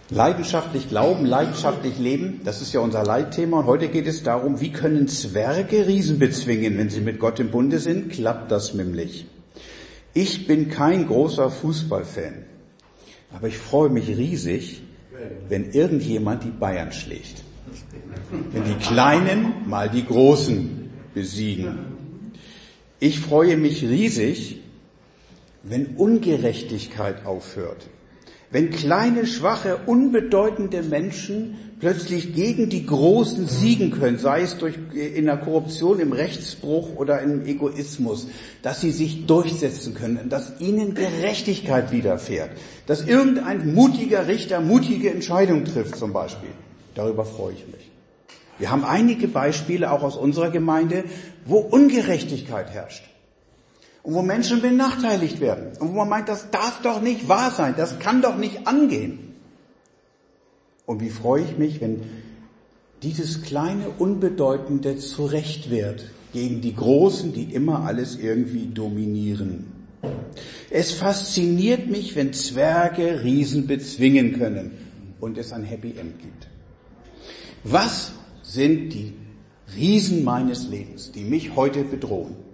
Leidenschaftlich glauben, leidenschaftlich leben, das ist ja unser Leitthema. Und heute geht es darum, wie können Zwerge Riesen bezwingen, wenn sie mit Gott im Bunde sind? Klappt das nämlich? Ich bin kein großer Fußballfan, aber ich freue mich riesig, wenn irgendjemand die Bayern schlägt. Wenn die Kleinen mal die Großen besiegen. Ich freue mich riesig, wenn Ungerechtigkeit aufhört. Wenn kleine, schwache, unbedeutende Menschen plötzlich gegen die Großen siegen können, sei es in der Korruption, im Rechtsbruch oder im Egoismus, dass sie sich durchsetzen können, dass ihnen Gerechtigkeit widerfährt, dass irgendein mutiger Richter mutige Entscheidungen trifft zum Beispiel. Darüber freue ich mich. Wir haben einige Beispiele auch aus unserer Gemeinde, wo Ungerechtigkeit herrscht. Und wo Menschen benachteiligt werden. Und wo man meint, das darf doch nicht wahr sein, das kann doch nicht angehen. Und wie freue ich mich, wenn dieses kleine, unbedeutende zurecht wird gegen die Großen, die immer alles irgendwie dominieren. Es fasziniert mich, wenn Zwerge Riesen bezwingen können und es ein Happy End gibt. Was sind die Riesen meines Lebens, die mich heute bedrohen?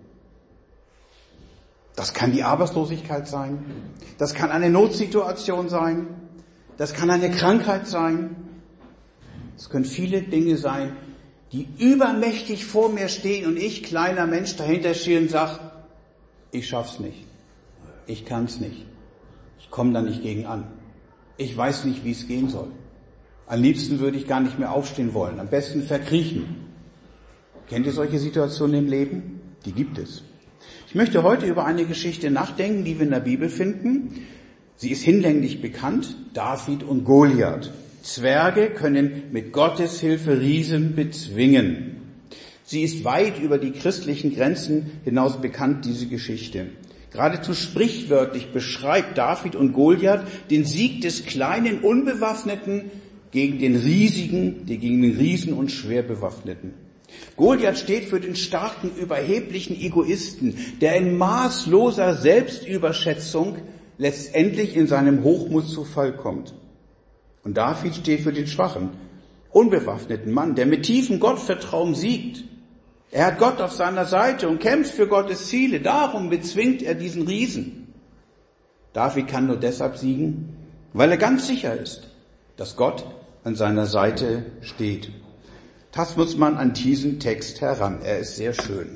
Das kann die Arbeitslosigkeit sein, das kann eine Notsituation sein, das kann eine Krankheit sein, es können viele Dinge sein, die übermächtig vor mir stehen und ich, kleiner Mensch, dahinter stehe und sage, ich schaff's nicht, ich kann's nicht, ich komme da nicht gegen an, ich weiß nicht, wie es gehen soll. Am liebsten würde ich gar nicht mehr aufstehen wollen, am besten verkriechen. Kennt ihr solche Situationen im Leben? Die gibt es. Ich möchte heute über eine Geschichte nachdenken, die wir in der Bibel finden. Sie ist hinlänglich bekannt, David und Goliath. Zwerge können mit Gottes Hilfe Riesen bezwingen. Sie ist weit über die christlichen Grenzen hinaus bekannt, diese Geschichte. Geradezu sprichwörtlich beschreibt David und Goliath den Sieg des kleinen Unbewaffneten gegen den Riesigen, gegen den Riesen und schwer Bewaffneten. Goliath steht für den starken, überheblichen Egoisten, der in maßloser Selbstüberschätzung letztendlich in seinem Hochmut zu Fall kommt. Und David steht für den schwachen, unbewaffneten Mann, der mit tiefem Gottvertrauen siegt. Er hat Gott auf seiner Seite und kämpft für Gottes Ziele. Darum bezwingt er diesen Riesen. David kann nur deshalb siegen, weil er ganz sicher ist, dass Gott an seiner Seite steht. Das muss man an diesen Text heran. Er ist sehr schön.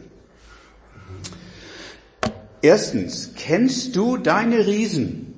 Erstens, kennst du deine Riesen?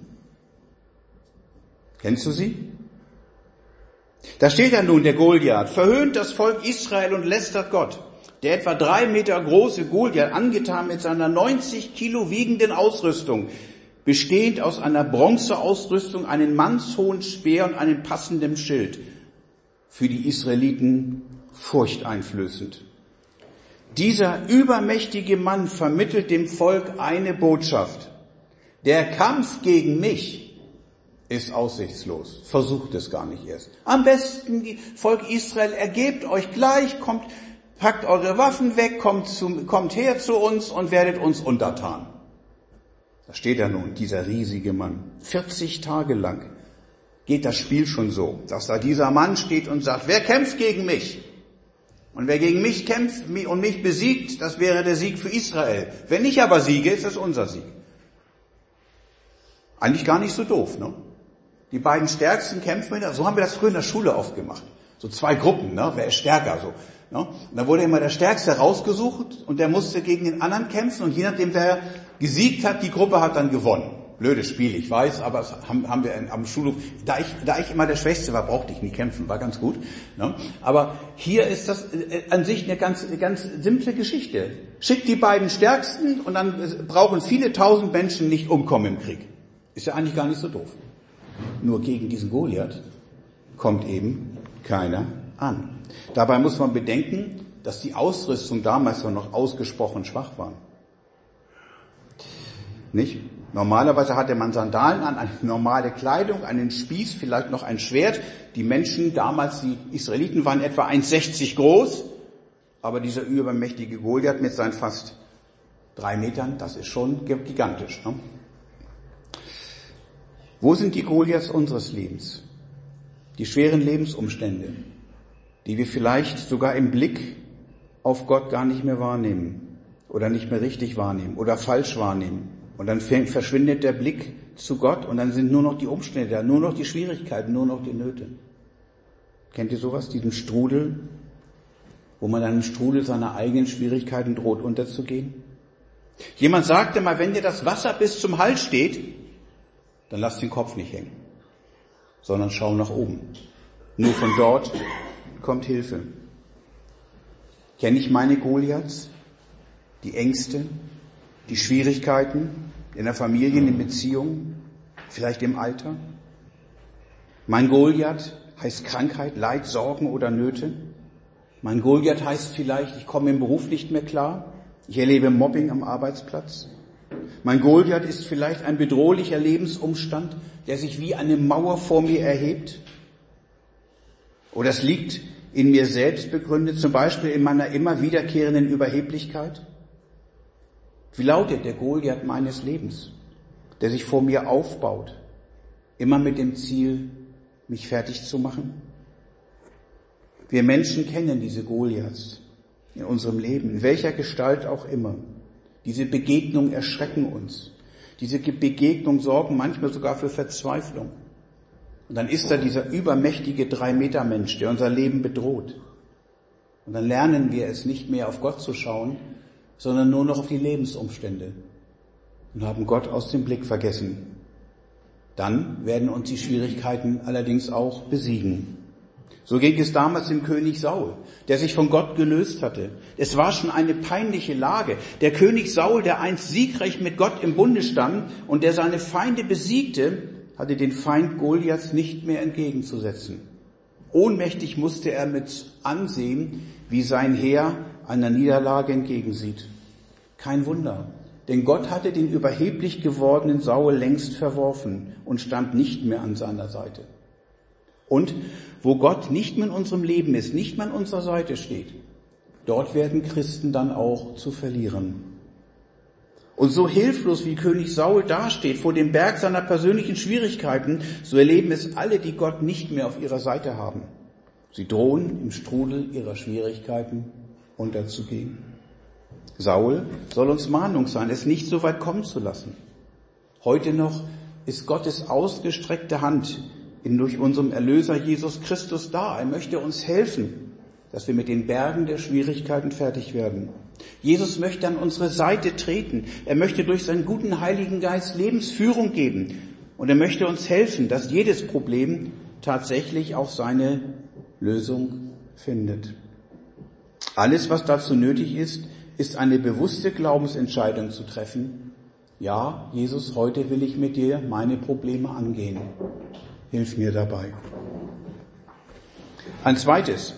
Kennst du sie? Da steht ja nun der Goliath, verhöhnt das Volk Israel und lästert Gott. Der etwa 3 Meter große Goliath, angetan mit seiner 90 Kilo wiegenden Ausrüstung, bestehend aus einer Bronzeausrüstung, einem mannshohen Speer und einem passenden Schild. Für die Israeliten furchteinflößend. Dieser übermächtige Mann vermittelt dem Volk eine Botschaft. Der Kampf gegen mich ist aussichtslos. Versucht es gar nicht erst. Am besten, Volk Israel, ergebt euch gleich, packt eure Waffen weg, kommt her zu uns und werdet uns untertan. Da steht er nun, dieser riesige Mann. 40 Tage lang geht das Spiel schon so, dass da dieser Mann steht und sagt, wer kämpft gegen mich? Und wer gegen mich kämpft und mich besiegt, das wäre der Sieg für Israel. Wenn ich aber siege, ist das unser Sieg. Eigentlich gar nicht so doof, ne? Die beiden Stärksten kämpfen miteinander. So haben wir das früher in der Schule oft gemacht. So 2 Gruppen, ne? Wer ist stärker, so. Ne? Und da wurde immer der Stärkste rausgesucht und der musste gegen den anderen kämpfen und je nachdem, wer gesiegt hat, die Gruppe hat dann gewonnen. Blödes Spiel, ich weiß, aber das haben wir am Schulhof, da ich immer der Schwächste war, brauchte ich nie kämpfen, war ganz gut. Ne? Aber hier ist das an sich eine ganz simple Geschichte. Schickt die beiden Stärksten und dann brauchen viele tausend Menschen nicht umkommen im Krieg. Ist ja eigentlich gar nicht so doof. Nur gegen diesen Goliath kommt eben keiner an. Dabei muss man bedenken, dass die Ausrüstung damals noch ausgesprochen schwach war. Nicht? Normalerweise hatte man Sandalen an, eine normale Kleidung, einen Spieß, vielleicht noch ein Schwert. Die Menschen damals, die Israeliten, waren etwa 1,60 groß. Aber dieser übermächtige Goliath mit seinen fast 3 Metern, das ist schon gigantisch. Ne? Wo sind die Goliaths unseres Lebens? die schweren Lebensumstände, die wir vielleicht sogar im Blick auf Gott gar nicht mehr wahrnehmen oder nicht mehr richtig wahrnehmen oder falsch wahrnehmen. Und dann verschwindet der Blick zu Gott und dann sind nur noch die Umstände da, nur noch die Schwierigkeiten, nur noch die Nöte. Kennt ihr sowas, diesen Strudel, wo man dann im Strudel seiner eigenen Schwierigkeiten droht unterzugehen? Jemand sagte mal, wenn dir das Wasser bis zum Hals steht, dann lass den Kopf nicht hängen, sondern schau nach oben. Nur von dort kommt Hilfe. Kenne ich meine Goliaths, die Ängste, die Schwierigkeiten in der Familie, in den Beziehungen, vielleicht im Alter? Mein Goliath heißt Krankheit, Leid, Sorgen oder Nöte. Mein Goliath heißt vielleicht, ich komme im Beruf nicht mehr klar. Ich erlebe Mobbing am Arbeitsplatz. Mein Goliath ist vielleicht ein bedrohlicher Lebensumstand, der sich wie eine Mauer vor mir erhebt. Oder es liegt in mir selbst begründet, zum Beispiel in meiner immer wiederkehrenden Überheblichkeit. Wie lautet der Goliath meines Lebens, der sich vor mir aufbaut, immer mit dem Ziel, mich fertig zu machen? Wir Menschen kennen diese Goliaths in unserem Leben, in welcher Gestalt auch immer. Diese Begegnungen erschrecken uns. Diese Begegnungen sorgen manchmal sogar für Verzweiflung. Und dann ist da dieser übermächtige 3-Meter-Mensch, der unser Leben bedroht. Und dann lernen wir es nicht mehr auf Gott zu schauen, sondern nur noch auf die Lebensumstände und haben Gott aus dem Blick vergessen. Dann werden uns die Schwierigkeiten allerdings auch besiegen. So ging es damals dem König Saul, der sich von Gott gelöst hatte. Es war schon eine peinliche Lage. Der König Saul, der einst siegreich mit Gott im Bunde stand und der seine Feinde besiegte, hatte den Feind Goliaths nicht mehr entgegenzusetzen. Ohnmächtig musste er mit ansehen, wie sein Heer einer Niederlage entgegensieht. Kein Wunder, denn Gott hatte den überheblich gewordenen Saul längst verworfen und stand nicht mehr an seiner Seite. Und wo Gott nicht mehr in unserem Leben ist, nicht mehr an unserer Seite steht, dort werden Christen dann auch zu verlieren. Und so hilflos wie König Saul dasteht vor dem Berg seiner persönlichen Schwierigkeiten, so erleben es alle, die Gott nicht mehr auf ihrer Seite haben. Sie drohen im Strudel ihrer Schwierigkeiten unterzugehen. Saul soll uns Mahnung sein, es nicht so weit kommen zu lassen. Heute noch ist Gottes ausgestreckte Hand durch unserem Erlöser Jesus Christus da. Er möchte uns helfen, dass wir mit den Bergen der Schwierigkeiten fertig werden. Jesus möchte an unsere Seite treten. Er möchte durch seinen guten Heiligen Geist Lebensführung geben. Und er möchte uns helfen, dass jedes Problem tatsächlich auch seine Lösung findet. Alles, was dazu nötig ist, ist eine bewusste Glaubensentscheidung zu treffen. Ja, Jesus, heute will ich mit dir meine Probleme angehen. Hilf mir dabei. Ein zweites.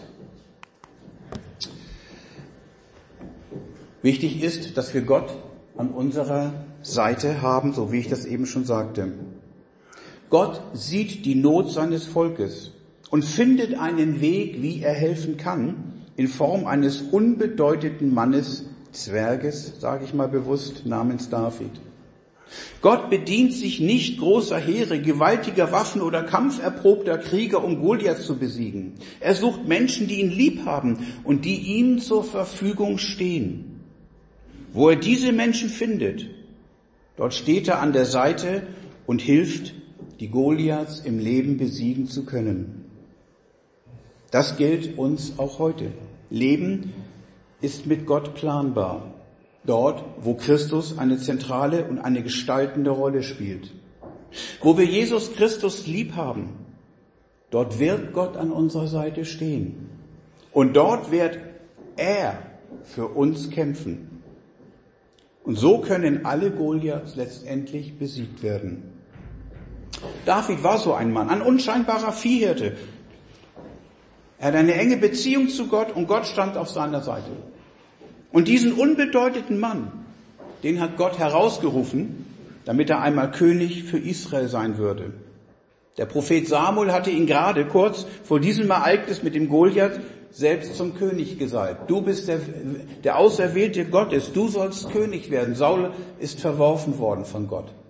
Wichtig ist, dass wir Gott an unserer Seite haben, so wie ich das eben schon sagte. Gott sieht die Not seines Volkes und findet einen Weg, wie er helfen kann, in Form eines unbedeutenden Mannes, Zwerges, sage ich mal bewusst, namens David. Gott bedient sich nicht großer Heere, gewaltiger Waffen oder kampferprobter Krieger, um Goliath zu besiegen. Er sucht Menschen, die ihn lieb haben und die ihm zur Verfügung stehen. Wo er diese Menschen findet, dort steht er an der Seite und hilft, die Goliaths im Leben besiegen zu können. Das gilt uns auch heute. Leben ist mit Gott planbar. Dort, wo Christus eine zentrale und eine gestaltende Rolle spielt. Wo wir Jesus Christus lieb haben, dort wird Gott an unserer Seite stehen. Und dort wird er für uns kämpfen. Und so können alle Goliaths letztendlich besiegt werden. David war so ein Mann, ein unscheinbarer Viehhirte. Er hat eine enge Beziehung zu Gott und Gott stand auf seiner Seite. Und diesen unbedeutenden Mann, den hat Gott herausgerufen, damit er einmal König für Israel sein würde. Der Prophet Samuel hatte ihn gerade kurz vor diesem Ereignis mit dem Goliath selbst zum König gesalbt. Du bist der Auserwählte Gottes, du sollst König werden. Saul ist verworfen worden von Gott.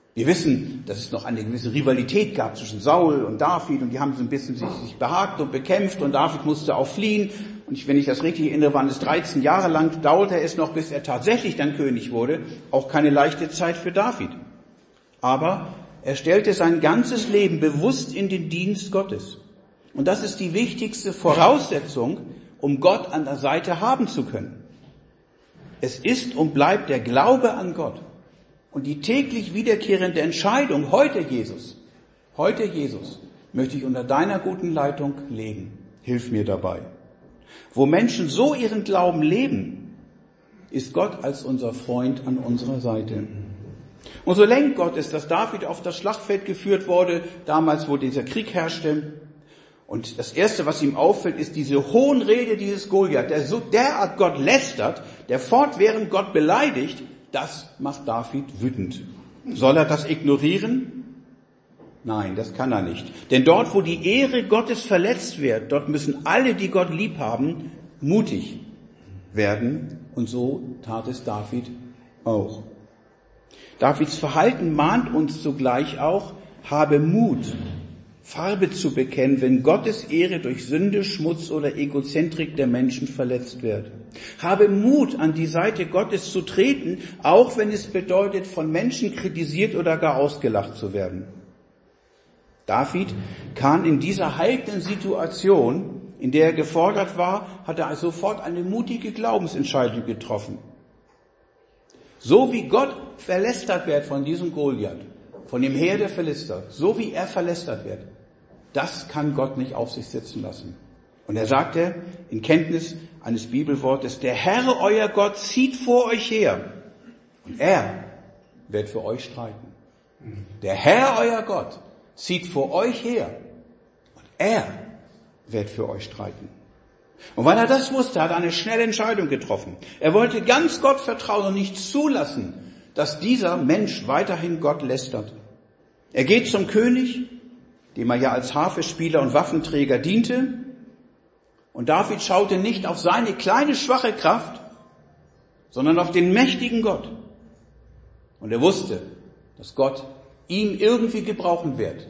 Wir wissen, dass es noch eine gewisse Rivalität gab zwischen Saul und David und die haben so ein bisschen sich behagt und bekämpft und David musste auch fliehen. Und wenn ich das richtig erinnere, waren es 13 Jahre lang, dauerte es noch, bis er tatsächlich dann König wurde. Auch keine leichte Zeit für David. Aber er stellte sein ganzes Leben bewusst in den Dienst Gottes. Und das ist die wichtigste Voraussetzung, um Gott an der Seite haben zu können. Es ist und bleibt der Glaube an Gott. Und die täglich wiederkehrende Entscheidung, heute Jesus, möchte ich unter deiner guten Leitung leben. Hilf mir dabei. Wo Menschen so ihren Glauben leben, ist Gott als unser Freund an unserer Seite. Und so lenkt Gott es, dass David auf das Schlachtfeld geführt wurde, damals, wo dieser Krieg herrschte. Und das Erste, was ihm auffällt, ist diese Hohnrede dieses Goliath, der so derart Gott lästert, der fortwährend Gott beleidigt. Das macht David wütend. Soll er das ignorieren? Nein, das kann er nicht. Denn dort, wo die Ehre Gottes verletzt wird, dort müssen alle, die Gott lieb haben, mutig werden. Und so tat es David auch. Davids Verhalten mahnt uns zugleich auch, habe Mut, Farbe zu bekennen, wenn Gottes Ehre durch Sünde, Schmutz oder Egozentrik der Menschen verletzt wird. Habe Mut, an die Seite Gottes zu treten, auch wenn es bedeutet, von Menschen kritisiert oder gar ausgelacht zu werden. David kann in dieser heiklen Situation, in der er gefordert war, hat er sofort eine mutige Glaubensentscheidung getroffen. So wie Gott verlästert wird von diesem Goliath, von dem Heer der Philister, so wie er verlästert wird, das kann Gott nicht auf sich sitzen lassen. Und er sagte in Kenntnis eines Bibelwortes, der Herr, euer Gott, zieht vor euch her und er wird für euch streiten. Der Herr, euer Gott, zieht vor euch her und er wird für euch streiten. Und weil er das wusste, hat er eine schnelle Entscheidung getroffen. Er wollte ganz Gott vertrauen und nicht zulassen, dass dieser Mensch weiterhin Gott lästert. Er geht zum König, dem er ja als Harfespieler und Waffenträger diente. Und David schaute nicht auf seine kleine, schwache Kraft, sondern auf den mächtigen Gott. Und er wusste, dass Gott ihn irgendwie gebrauchen wird,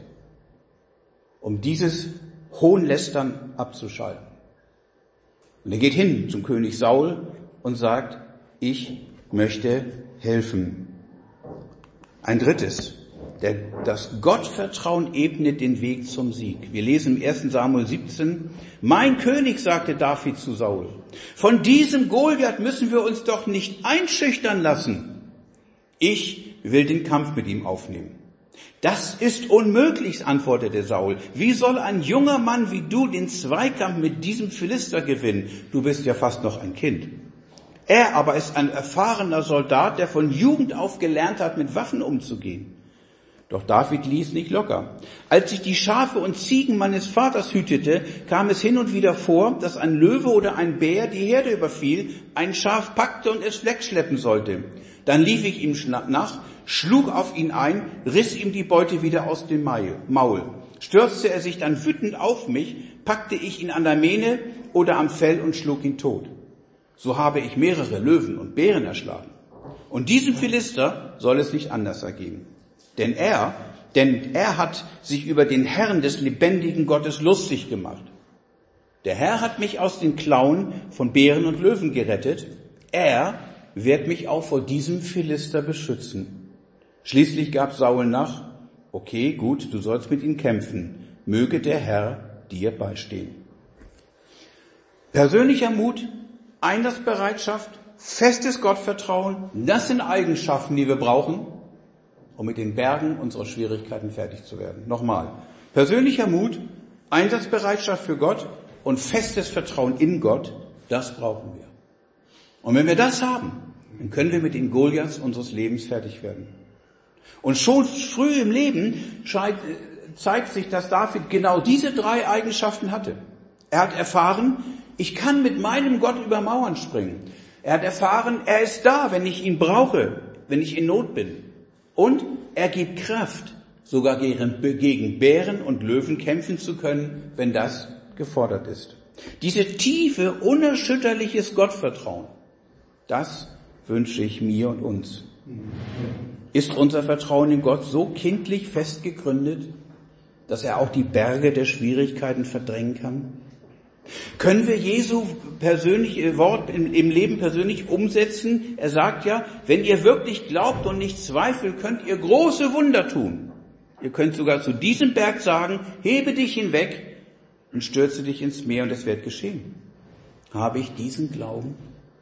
um dieses Hohnlästern abzuschalten. Und er geht hin zum König Saul und sagt, ich möchte helfen. Ein drittes, das Gottvertrauen ebnet den Weg zum Sieg. Wir lesen im 1. Samuel 17, mein König, sagte David zu Saul, von diesem Goliath müssen wir uns doch nicht einschüchtern lassen. Ich will den Kampf mit ihm aufnehmen. Das ist unmöglich, antwortete Saul. Wie soll ein junger Mann wie du den Zweikampf mit diesem Philister gewinnen? Du bist ja fast noch ein Kind. Er aber ist ein erfahrener Soldat, der von Jugend auf gelernt hat, mit Waffen umzugehen. Doch David ließ nicht locker. Als ich die Schafe und Ziegen meines Vaters hütete, kam es hin und wieder vor, dass ein Löwe oder ein Bär die Herde überfiel, ein Schaf packte und es wegschleppen sollte. Dann lief ich ihm nach, schlug auf ihn ein, riss ihm die Beute wieder aus dem Maul. Stürzte er sich dann wütend auf mich, packte ich ihn an der Mähne oder am Fell und schlug ihn tot. So habe ich mehrere Löwen und Bären erschlagen. Und diesem Philister soll es nicht anders ergehen. Denn er hat sich über den Herrn des lebendigen Gottes lustig gemacht. Der Herr hat mich aus den Klauen von Bären und Löwen gerettet. Er wird mich auch vor diesem Philister beschützen. Schließlich gab Saul nach, okay, gut, du sollst mit ihm kämpfen. Möge der Herr dir beistehen. Persönlicher Mut, Einsatzbereitschaft, festes Gottvertrauen, das sind Eigenschaften, die wir brauchen, um mit den Bergen unserer Schwierigkeiten fertig zu werden. Nochmal, persönlicher Mut, Einsatzbereitschaft für Gott und festes Vertrauen in Gott, das brauchen wir. Und wenn wir das haben, dann können wir mit den Goliaths unseres Lebens fertig werden. Und schon früh im Leben zeigt sich, dass David genau diese 3 Eigenschaften hatte. Er hat erfahren, ich kann mit meinem Gott über Mauern springen. Er hat erfahren, er ist da, wenn ich ihn brauche, wenn ich in Not bin. Und er gibt Kraft, sogar gegen Bären und Löwen kämpfen zu können, wenn das gefordert ist. Diese tiefe, unerschütterliches Gottvertrauen, das wünsche ich mir und uns. Ist unser Vertrauen in Gott so kindlich fest gegründet, dass er auch die Berge der Schwierigkeiten verdrängen kann? Können wir Jesu persönliche Wort im Leben persönlich umsetzen? Er sagt ja, wenn ihr wirklich glaubt und nicht zweifelt, könnt ihr große Wunder tun. Ihr könnt sogar zu diesem Berg sagen, hebe dich hinweg und stürze dich ins Meer und es wird geschehen. Habe ich diesen Glauben?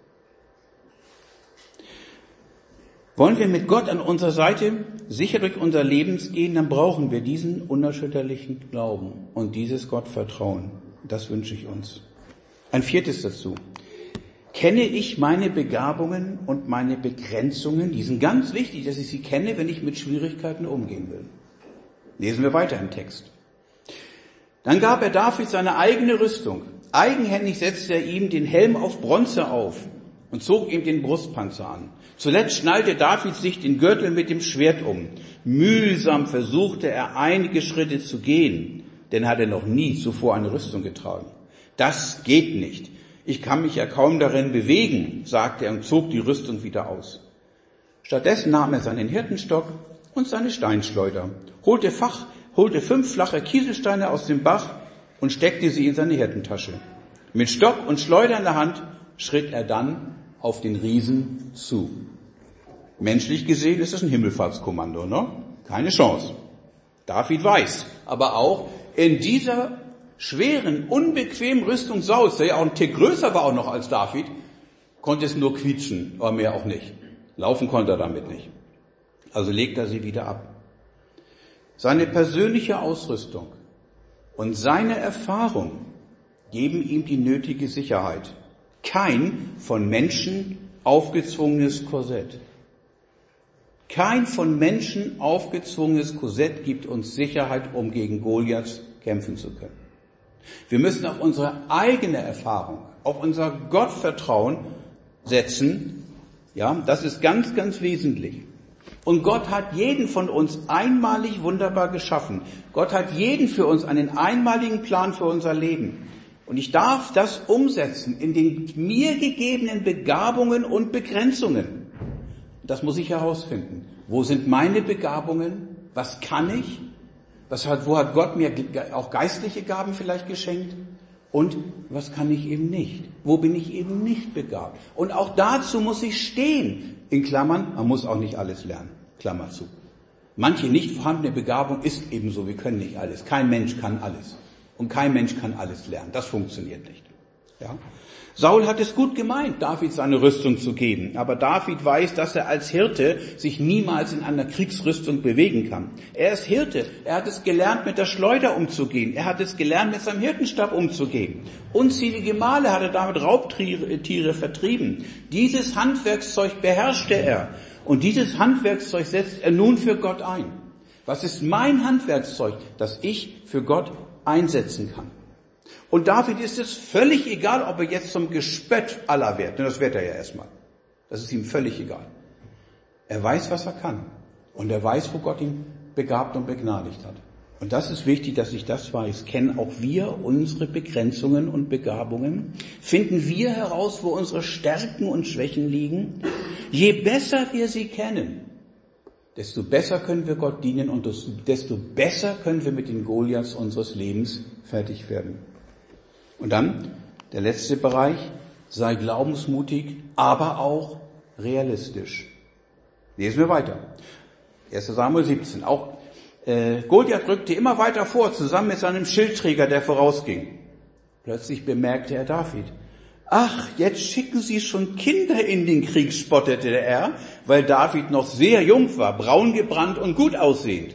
Wollen wir mit Gott an unserer Seite sicher durch unser Leben gehen, dann brauchen wir diesen unerschütterlichen Glauben und dieses Gottvertrauen. Das wünsche ich uns. Ein viertes dazu. Kenne ich meine Begabungen und meine Begrenzungen? Die sind ganz wichtig, dass ich sie kenne, wenn ich mit Schwierigkeiten umgehen will. Lesen wir weiter im Text. Dann gab er David seine eigene Rüstung. Eigenhändig setzte er ihm den Helm auf Bronze auf und zog ihm den Brustpanzer an. Zuletzt schnallte David sich den Gürtel mit dem Schwert um. Mühsam versuchte er einige Schritte zu gehen, denn er hatte noch nie zuvor eine Rüstung getragen. Das geht nicht. Ich kann mich ja kaum darin bewegen, sagte er und zog die Rüstung wieder aus. Stattdessen nahm er seinen Hirtenstock und seine Steinschleuder, holte 5 flache Kieselsteine aus dem Bach und steckte sie in seine Hirtentasche. Mit Stock und Schleuder in der Hand schritt er dann auf den Riesen zu. Menschlich gesehen ist das ein Himmelfahrtskommando, ne? Keine Chance. David weiß, aber auch in dieser schweren, unbequemen Rüstung Sauls, der ja auch ein Tick größer war auch noch als David, konnte es nur quietschen, aber mehr auch nicht. Laufen konnte er damit nicht. Also legt er sie wieder ab. Seine persönliche Ausrüstung und seine Erfahrung geben ihm die nötige Sicherheit. Kein von Menschen aufgezwungenes Korsett. Kein von Menschen aufgezwungenes Korsett gibt uns Sicherheit, um gegen Goliath kämpfen zu können. Wir müssen auf unsere eigene Erfahrung, auf unser Gottvertrauen setzen. Ja, das ist ganz, ganz wesentlich. Und Gott hat jeden von uns einmalig wunderbar geschaffen. Gott hat jeden für uns einen einmaligen Plan für unser Leben. Und ich darf das umsetzen in den mir gegebenen Begabungen und Begrenzungen. Das muss ich herausfinden. Wo sind meine Begabungen? Was kann ich? Wo hat Gott mir auch geistliche Gaben vielleicht geschenkt? Und was kann ich eben nicht? Wo bin ich eben nicht begabt? Und auch dazu muss ich stehen. In Klammern, man muss auch nicht alles lernen. Klammer zu. Manche nicht vorhandene Begabung ist eben so, wir können nicht alles. Kein Mensch kann alles. Und kein Mensch kann alles lernen. Das funktioniert nicht. Ja? Saul hat es gut gemeint, David seine Rüstung zu geben. Aber David weiß, dass er als Hirte sich niemals in einer Kriegsrüstung bewegen kann. Er ist Hirte. Er hat es gelernt, mit der Schleuder umzugehen. Er hat es gelernt, mit seinem Hirtenstab umzugehen. Unzählige Male hat er damit Raubtiere vertrieben. Dieses Handwerkszeug beherrschte er. Und dieses Handwerkszeug setzt er nun für Gott ein. Was ist mein Handwerkszeug, das ich für Gott einsetzen kann? Und David ist es völlig egal, ob er jetzt zum Gespött aller wird, denn das wird er ja erstmal. Das ist ihm völlig egal. Er weiß, was er kann. Und er weiß, wo Gott ihn begabt und begnadigt hat. Und das ist wichtig, dass ich das weiß. Kennen auch wir unsere Begrenzungen und Begabungen? Finden wir heraus, wo unsere Stärken und Schwächen liegen? Je besser wir sie kennen, desto besser können wir Gott dienen und desto besser können wir mit den Goliaths unseres Lebens fertig werden. Und dann der letzte Bereich, sei glaubensmutig, aber auch realistisch. Lesen wir weiter. 1. Samuel 17. Auch Goliath rückte immer weiter vor, zusammen mit seinem Schildträger, der vorausging. Plötzlich bemerkte er David. Ach, jetzt schicken Sie schon Kinder in den Krieg, spottete er, weil David noch sehr jung war, braun gebrannt und gut aussehend.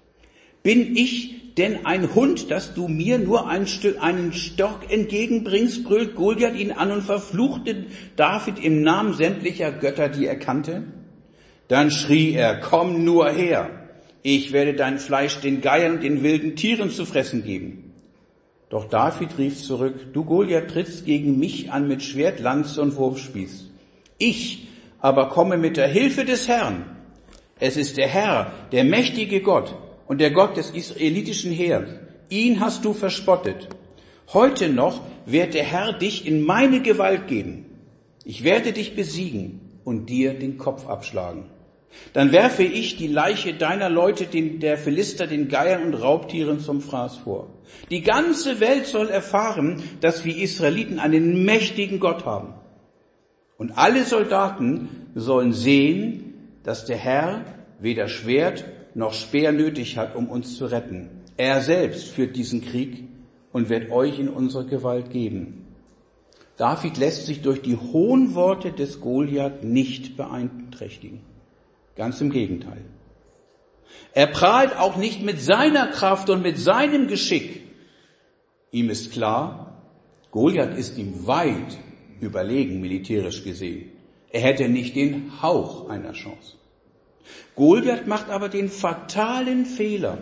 Bin ich denn ein Hund, dass du mir nur einen Stock entgegenbringst, brüllt Goliath ihn an und verfluchte David im Namen sämtlicher Götter, die er kannte. Dann schrie er, komm nur her, ich werde dein Fleisch den Geiern und den wilden Tieren zu fressen geben. Doch David rief zurück, du Goliath trittst gegen mich an mit Schwert, Lanze und Wurfspieß. Ich aber komme mit der Hilfe des Herrn. Es ist der Herr, der mächtige Gott und der Gott des israelitischen Heers. Ihn hast du verspottet. Heute noch wird der Herr dich in meine Gewalt geben. Ich werde dich besiegen und dir den Kopf abschlagen. Dann werfe ich die Leiche deiner Leute, der Philister, den Geiern und Raubtieren zum Fraß vor. Die ganze Welt soll erfahren, dass wir Israeliten einen mächtigen Gott haben. Und alle Soldaten sollen sehen, dass der Herr weder Schwert noch Speer nötig hat, um uns zu retten. Er selbst führt diesen Krieg und wird euch in unsere Gewalt geben. David lässt sich durch die hohen Worte des Goliath nicht beeinträchtigen. Ganz im Gegenteil. Er prahlt auch nicht mit seiner Kraft und mit seinem Geschick. Ihm ist klar, Goliath ist ihm weit überlegen, militärisch gesehen. Er hätte nicht den Hauch einer Chance. Goliath macht aber den fatalen Fehler.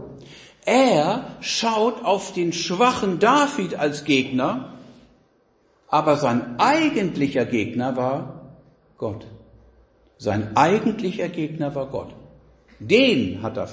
Er schaut auf den schwachen David als Gegner, aber sein eigentlicher Gegner war Gott. Sein eigentlicher Gegner war Gott. Den hat er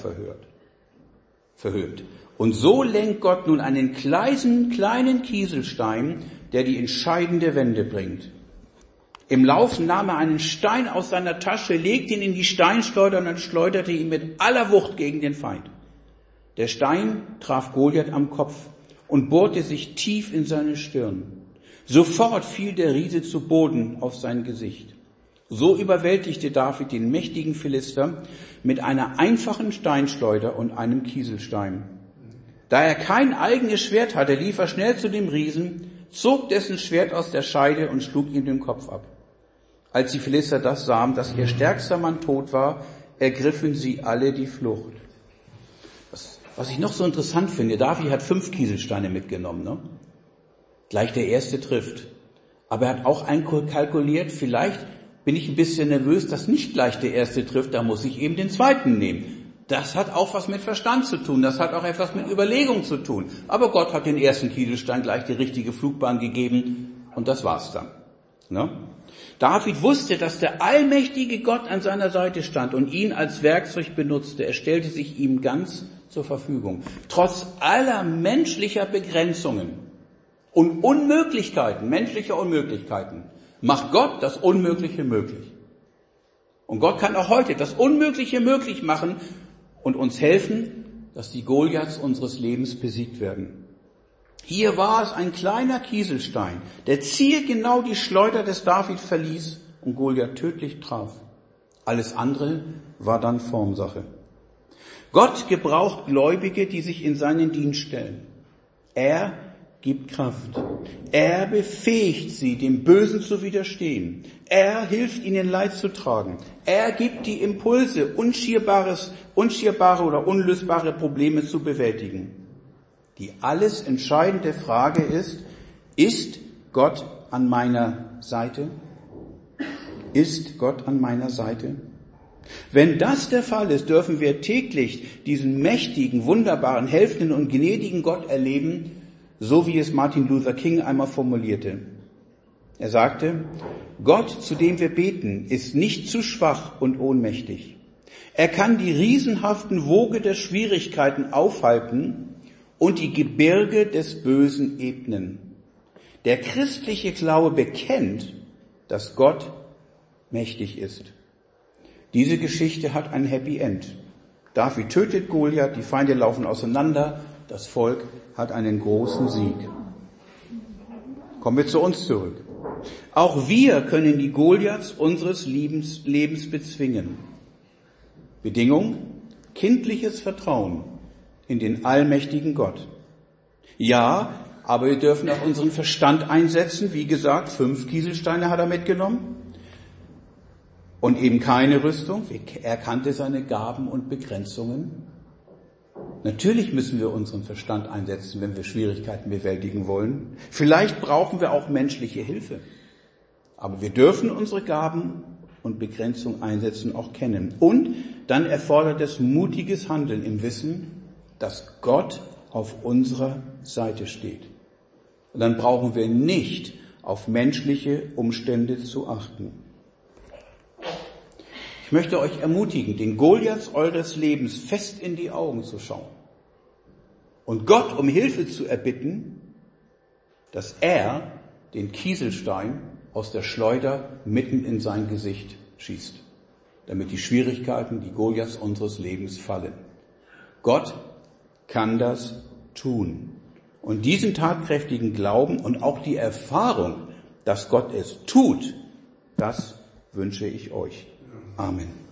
verhöhnt. Und so lenkt Gott nun einen kleinen Kieselstein, der die entscheidende Wende bringt. Im Laufen nahm er einen Stein aus seiner Tasche, legte ihn in die Steinschleuder und dann schleuderte ihn mit aller Wucht gegen den Feind. Der Stein traf Goliath am Kopf und bohrte sich tief in seine Stirn. Sofort fiel der Riese zu Boden auf sein Gesicht. So überwältigte David den mächtigen Philister mit einer einfachen Steinschleuder und einem Kieselstein. Da er kein eigenes Schwert hatte, lief er schnell zu dem Riesen, zog dessen Schwert aus der Scheide und schlug ihm den Kopf ab. Als die Philister das sahen, dass ihr stärkster Mann tot war, ergriffen sie alle die Flucht. Was ich noch so interessant finde, David hat 5 Kieselsteine mitgenommen, ne? Gleich der erste trifft. Aber er hat auch einkalkuliert, vielleicht bin ich ein bisschen nervös, dass nicht gleich der erste trifft, da muss ich eben den zweiten nehmen. Das hat auch was mit Verstand zu tun, das hat auch etwas mit Überlegung zu tun. Aber Gott hat den ersten Kieselstein gleich die richtige Flugbahn gegeben und das war's dann. Ne? David wusste, dass der allmächtige Gott an seiner Seite stand und ihn als Werkzeug benutzte. Er stellte sich ihm ganz zur Verfügung. Trotz aller menschlicher Begrenzungen und Unmöglichkeiten, menschlicher Unmöglichkeiten, macht Gott das Unmögliche möglich. Und Gott kann auch heute das Unmögliche möglich machen und uns helfen, dass die Goliaths unseres Lebens besiegt werden. Hier war es ein kleiner Kieselstein, der zielgenau die Schleuder des David verließ und Goliath tödlich traf. Alles andere war dann Formsache. Gott gebraucht Gläubige, die sich in seinen Dienst stellen. Er gibt Kraft. Er befähigt sie, dem Bösen zu widerstehen. Er hilft ihnen Leid zu tragen. Er gibt die Impulse, unschierbare oder unlösbare Probleme zu bewältigen. Die alles entscheidende Frage ist Gott an meiner Seite? Ist Gott an meiner Seite? Wenn das der Fall ist, dürfen wir täglich diesen mächtigen, wunderbaren, helfenden und gnädigen Gott erleben, so wie es Martin Luther King einmal formulierte. Er sagte, Gott, zu dem wir beten, ist nicht zu schwach und ohnmächtig. Er kann die riesenhaften Woge der Schwierigkeiten aufhalten und die Gebirge des Bösen ebnen. Der christliche Glaube bekennt, dass Gott mächtig ist. Diese Geschichte hat ein Happy End. David tötet Goliath, die Feinde laufen auseinander, das Volk hat einen großen Sieg. Kommen wir zu uns zurück. Auch wir können die Goliaths unseres Lebens bezwingen. Bedingung: kindliches Vertrauen in den allmächtigen Gott. Ja, aber wir dürfen auch unseren Verstand einsetzen. Wie gesagt, 5 Kieselsteine hat er mitgenommen. Und eben keine Rüstung. Er kannte seine Gaben und Begrenzungen. Natürlich müssen wir unseren Verstand einsetzen, wenn wir Schwierigkeiten bewältigen wollen. Vielleicht brauchen wir auch menschliche Hilfe. Aber wir dürfen unsere Gaben und Begrenzungen einsetzen, auch kennen. Und dann erfordert es mutiges Handeln im Wissen, dass Gott auf unserer Seite steht. Und dann brauchen wir nicht auf menschliche Umstände zu achten. Ich möchte euch ermutigen, den Goliaths eures Lebens fest in die Augen zu schauen und Gott um Hilfe zu erbitten, dass er den Kieselstein aus der Schleuder mitten in sein Gesicht schießt. damit die Schwierigkeiten, die Goliaths unseres Lebens fallen. Gott kann das tun. Und diesen tatkräftigen Glauben und auch die Erfahrung, dass Gott es tut, das wünsche ich euch. Amen.